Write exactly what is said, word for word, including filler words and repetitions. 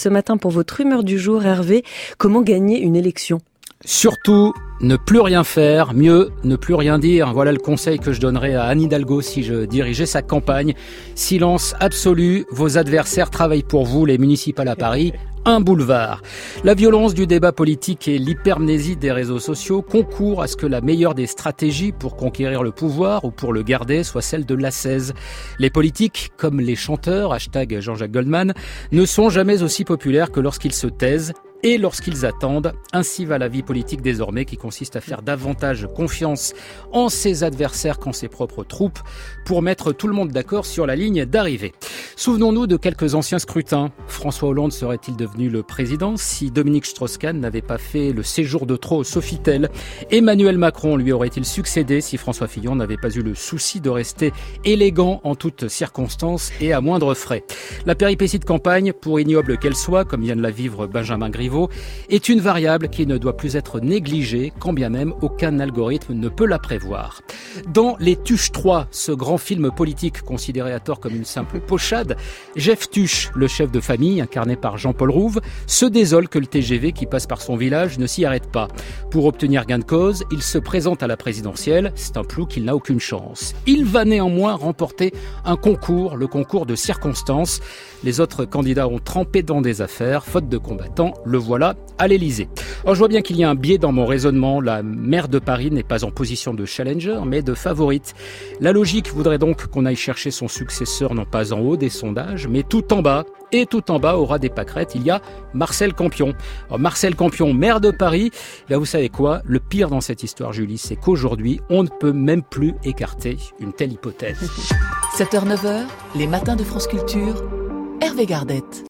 ce matin pour votre humeur du jour. Hervé, comment gagner une élection ? Surtout, ne plus rien faire, mieux ne plus rien dire. Voilà le conseil que je donnerais à Anne Hidalgo si je dirigeais sa campagne. Silence absolu, vos adversaires travaillent pour vous, les municipales à Paris. Un boulevard. La violence du débat politique et l'hypermnésie des réseaux sociaux concourent à ce que la meilleure des stratégies pour conquérir le pouvoir ou pour le garder soit celle de l'ascèse. Les politiques, comme les chanteurs, hashtag Jean-Jacques Goldman, ne sont jamais aussi populaires que lorsqu'ils se taisent et lorsqu'ils attendent. Ainsi va la vie politique désormais, qui consiste à faire davantage confiance en ses adversaires qu'en ses propres troupes pour mettre tout le monde d'accord sur la ligne d'arrivée. Souvenons-nous de quelques anciens scrutins. François Hollande serait-il devenu le président si Dominique Strauss-Kahn n'avait pas fait le séjour de trop au Sofitel? Emmanuel Macron lui aurait-il succédé si François Fillon n'avait pas eu le souci de rester élégant en toutes circonstances et à moindre frais? La péripétie de campagne, pour ignoble qu'elle soit, comme vient de la vivre Benjamin Griveaux, est une variable qui ne doit plus être négligée, quand bien même aucun algorithme ne peut la prévoir. Dans Les Tuches trois, ce grand film politique considéré à tort comme une simple pochade, Jeff Tuche, le chef de famille, incarné par Jean-Paul Rouve, se désole que le T G V qui passe par son village ne s'y arrête pas. Pour obtenir gain de cause, il se présente à la présidentielle, c'est un plou qu'il n'a aucune chance. Il va néanmoins remporter un concours, le concours de circonstances. Les autres candidats ont trempé dans des affaires, faute de combattants, le voilà à l'Élysée. Alors je vois bien qu'il y a un biais dans mon raisonnement, la maire de Paris n'est pas en position de challenger, mais de favorite. La logique voudrait donc qu'on aille chercher son successeur non pas en haut des sondages, mais tout en bas. Et tout en bas, au ras des pâquerettes, il y a Marcel Campion. Alors Marcel Campion, maire de Paris, là vous savez quoi? Le pire dans cette histoire, Julie, c'est qu'aujourd'hui, on ne peut même plus écarter une telle hypothèse. sept heures neuf heures, les matins de France Culture, Hervé Gardette.